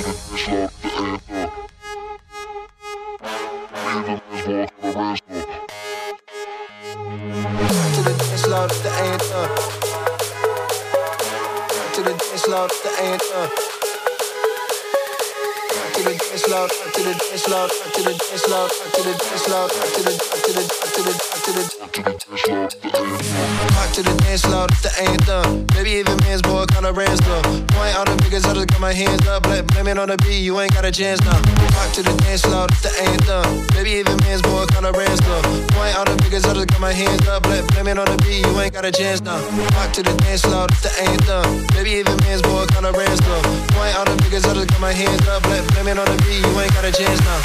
On the beat, you ain't got a chance now. Rock to the dance floor, it's the anthem. Maybe even men's boy kinda ran slow. Point all the figures, I just got my hands up. Blame it on the beat, you ain't got a chance now. Rock to the dance floor, it's the anthem. Maybe even men's boy kinda ran slow. Point all the figures, I just got my hands up. Blame it on the beat, you ain't got a chance now.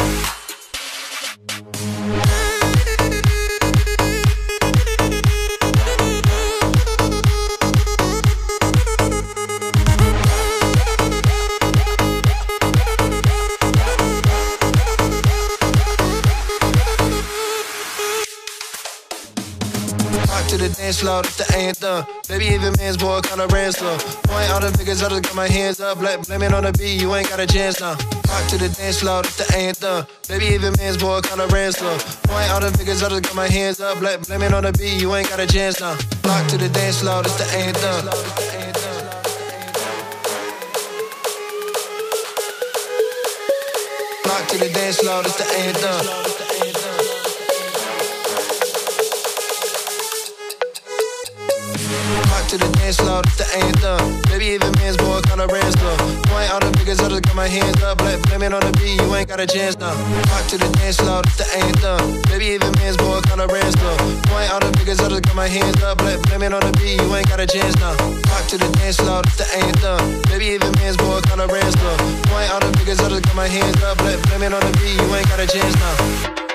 To the dance floor, it's the anthem. Baby, even men's boy kinda ran slow. Point all the figures, I just got my hands up. Blame it on the beat, you ain't got a chance now. Rock to the dance floor, it's the anthem. Baby, even men's boy kinda ran slow. Point all the figures, I just got my hands up. Blame it on the beat, you ain't got a chance now. Rock to the dance floor, it's the anthem. Rock to the dance floor, it's the anthem. To the dance floor, it's the anthem. Baby, even men's boy kinda ran slow. Point all the figures, I just got my hands up. Blame it on the beat, you ain't got a chance now. Rock to the dance floor, it's the anthem. Baby, even men's boy kinda ran slow. Point all the figures, I just got my hands up. Blame it on the beat, you ain't got a chance now. Rock to the dance floor, it's the anthem. Baby, even men's boy kinda ran slow. Point all the figures, I just got my hands up. Blame it on the beat, you ain't got a chance now.